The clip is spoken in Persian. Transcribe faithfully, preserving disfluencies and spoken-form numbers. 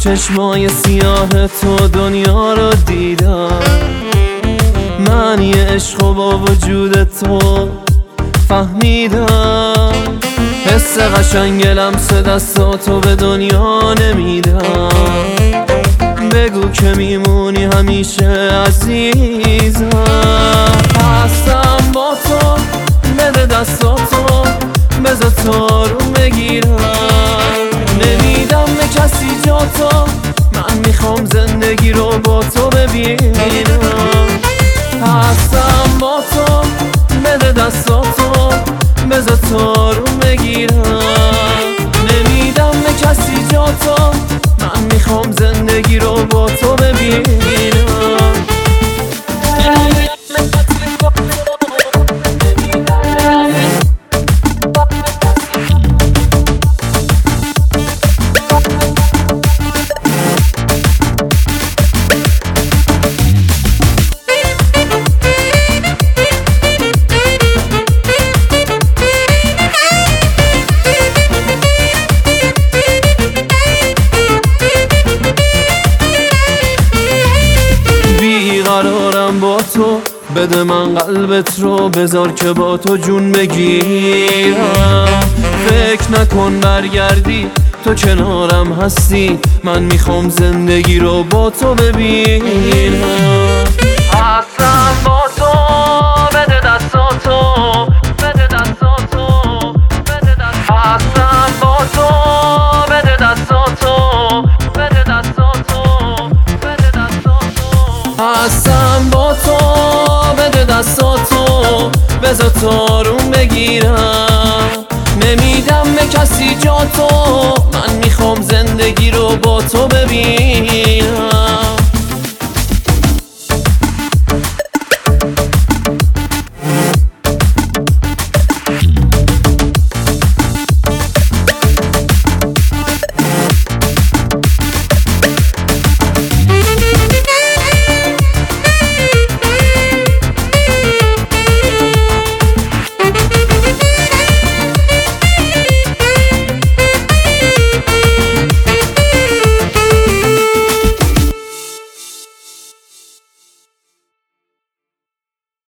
چشمای سیاه تو دنیا رو دیدم، معنی عشق و با وجود تو فهمیدم. حس قشنگ لمس دستاتو به دنیا نمیدم. بگو که میمونی همیشه عزیزم. هستم با تو، بده دستاتو، بذار تا رو بگیرم. نمیدم به کسی جا تو، من میخوام زندگی رو با تو ببینم. هستم با تو، بده دستاتو، بذار تا رو بگیرم. نمیدم به کسی جا تو، من میخوام زندگی رو با تو ببینم. قرارم با تو، بده من قلبت رو، بذار که با تو جون بگیرم. فکر نکن برگردی، تو کنارم هستی، من میخوام زندگی رو با تو ببینم. هستم با تو، بده دستاتو، بده دستاتو، بده دستاتو. هستم با تو، بده دستاتو، بده دستاتو، بده دستاتو. هستم با تو، بده دستاتو، بذار تارون بگیرم. نمیدم به کسی جا تو، من میخوام زندگی رو با تو ببینم.